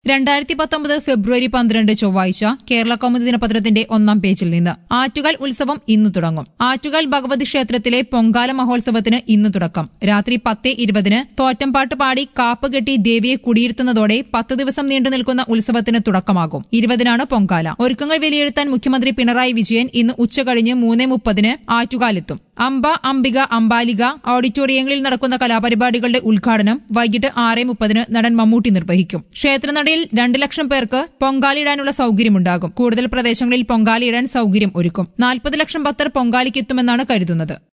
2019 ഫെബ്രുവരി 12 ചൊവ്വാഴ്ച കേരള കൗമുദി ദിനപത്രത്തിന്റെ ഒന്നാം പേജിൽ നിന്ന് ആറ്റുകാൽ ഉത്സവം ഇന്നു തുടങ്ങും. ആറ്റുകാൽ ഭഗവതി ക്ഷേത്രത്തിലെ പൊങ്കാല മഹോത്സവത്തിന് ഇന്നു തുടക്കം. രാത്രി 10:20 തോറ്റംപാട്ട് പാടി കാപ്പ് കെട്ടി ദേവിയെ കുടിയിരുത്തുന്നതോടെ 10 ദിവസം നീണ്ടു നിൽക്കുന്ന ഉത്സവത്തിന് തുടക്കമാകും. 20-നാണ് പൊങ്കാല. ഒരുക്കങ്ങൾ വിലയിരുത്താൻ മുഖ്യമന്ത്രി പിണറായി വിജയൻ ഇന്ന് ഉച്ചകഴിഞ്ഞ് 3:30 ആറ്റുകാലെത്തും. അംബ, അംബിക, അംബാലിക ഓഡിറ്റോറിയങ്ങളിൽ നടക്കുന്ന കലാപരിപാടികളുടെ ഉദ്ഘാടനം വൈകിട്ട് 6:30 നടൻ മമ്മൂട്ടി നിർവഹിക്കും. ക്ഷേത്രനടയിൽ 2 ലക്ഷം പേർക്ക് പൊങ്കാലയിടാനുള്ള സൌകര്യമുണ്ടാകും. കൂടുതൽ പ്രദേശങ്ങളിൽ പൊങ്കാലയിടാൻ സൌകര്യം ഒരുക്കും. 40 ലക്ഷം ഭക്തർ പൊങ്കാലയ്ക്കെത്തുമെന്നാണ് കരുതുന്നത്.